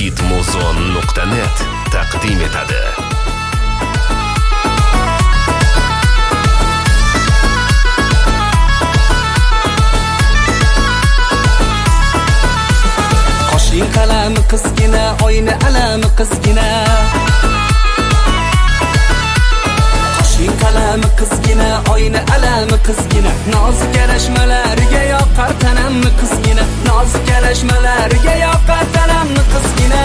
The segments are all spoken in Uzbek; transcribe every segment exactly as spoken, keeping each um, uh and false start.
hitmuzon nuqta net taqdim etadi. Qoshing qalami qizgina, oyna alami qizgina. Qoshing qalami qizgina, oyna alami qizgina. Nozik yarashmalariga yoqar tanamni qizgina. Nozik yarashmalariga yoqar tanamni qizgina.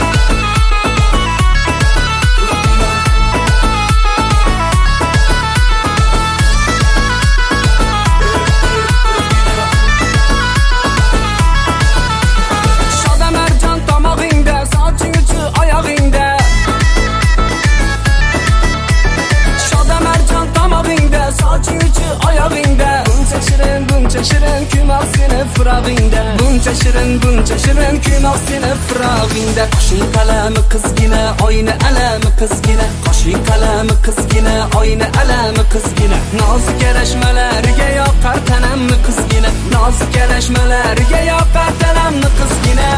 Buncha shirin, buncha shirin kuymoq seni firog'ingda. Buncha shirin, buncha shirin kuymoq seni firog'ingda. Qoshing qalami qizgina, oyna alami qizgina. Qoshing qalami qizgina, oyna alami qizgina. Nozik yarashmalariga yoqar tanamni qizgina. Nozik yarashmalariga yoqar tanamni qizgina.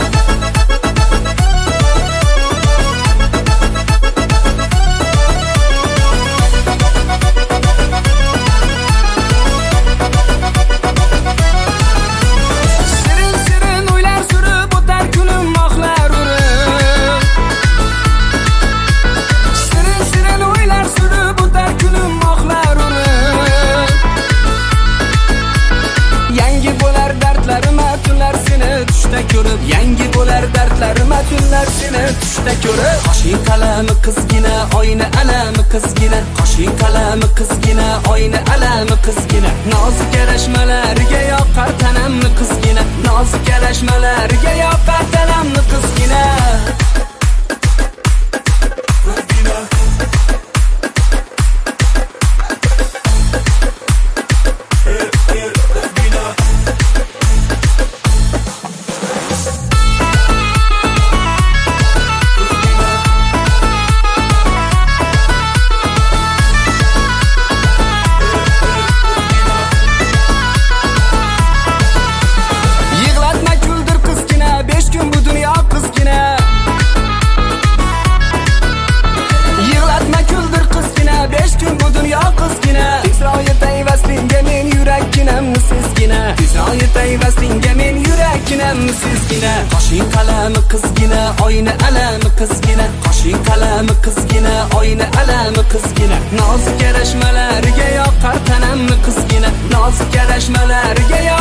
Yangi bo'lar dardlarim tunlar seni tushda ko'rib. Qoshing qalami qizgina, oyna alami qizgina. Qoshing qalami qizgina, oyna alami qizgina. Nozik yarashmalariga yoqar tanamni qizgina. Nozik yarashmalariga yoqar tanamni qizgina. Qoshing qalami qizgina, oyna alami qizgina. Qoshing qalami qizgina, oyna alami qizgina. Nozik yarashmalariga yoqar tanamni qizgina. Nozik yarashmalariga